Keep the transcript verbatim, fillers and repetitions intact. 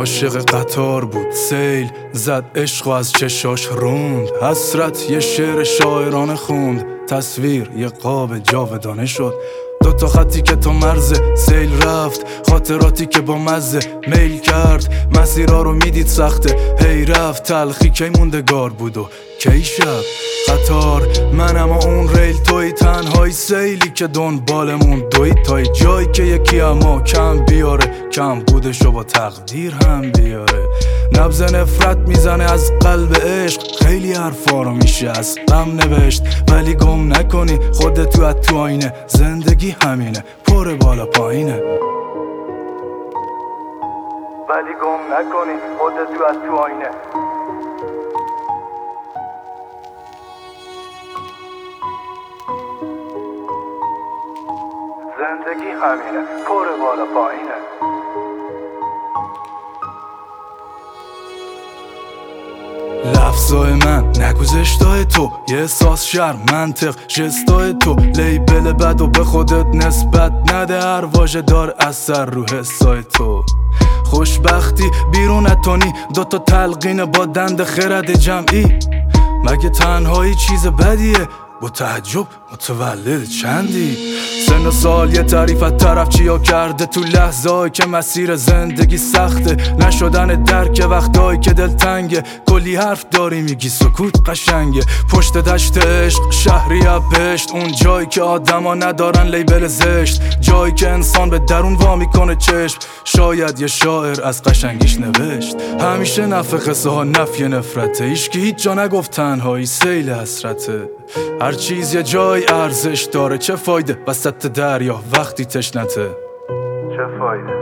عاشق قطار بود، سیل زد عشق و از چشاش روند. حسرت یه شعر شاعرانه خوند، تصویر یه قاب جاودانه شد. دوتا خطی که تو مرز سیل رفت، خاطراتی که با مزه میل کرد. مسیرها رو میدید سخته، هی رفت تلخی کی موندگار بود و کی شب. قطار منم و اون ریل توی، تنهای سیلی که دنبالمون دوی. تا جایی که یکی اما کم بیاره، کم بودشو با تقدیر هم بیاره. نبض نفرت میزنه از قلب عشق، خیلی حرفا رو میشه از غم نوشت. ولی گم نکنی خودت تو تو آینه، زندگی همینه پر بالا پایینه. ولی گم نکنی خودت تو تو آینه. زندگی همینه پر بالا پایینه. لفظای من نگو زشتای تو، یه احساس شرم منطق جستای تو. لیبل بد و به خودت نسبت نده، هر واژه دار اثر رو حسای تو. خوشبختی بیرون اتونی، دوتا تلقین با دند خرد جمعی. مگه تنهایی چیز بدیه؟ با تعجب متولد چندی؟ سن و سال یه تعریف از طرف چیا کرده، تو لحظه‌ای که مسیر زندگی سخته. نشدن درک وقتایی که دل تنگه، کلی حرف داری میگی سکوت قشنگه. پشت دشت عشق شهری بهشت، اون جایی که آدما ندارن لیبل زشت. جایی که انسان به درون وا میکنه چشم، شاید یه شاعر از قشنگیش نوشت. همیشه نفع قصه ها نفی نفرته، هیچکی هیچ جا نگفت تنهایی سیل حسرته. هر چیز یه جای ارزش داره، چه فایده وسط دریا وقتی تشنته؟ چه فایده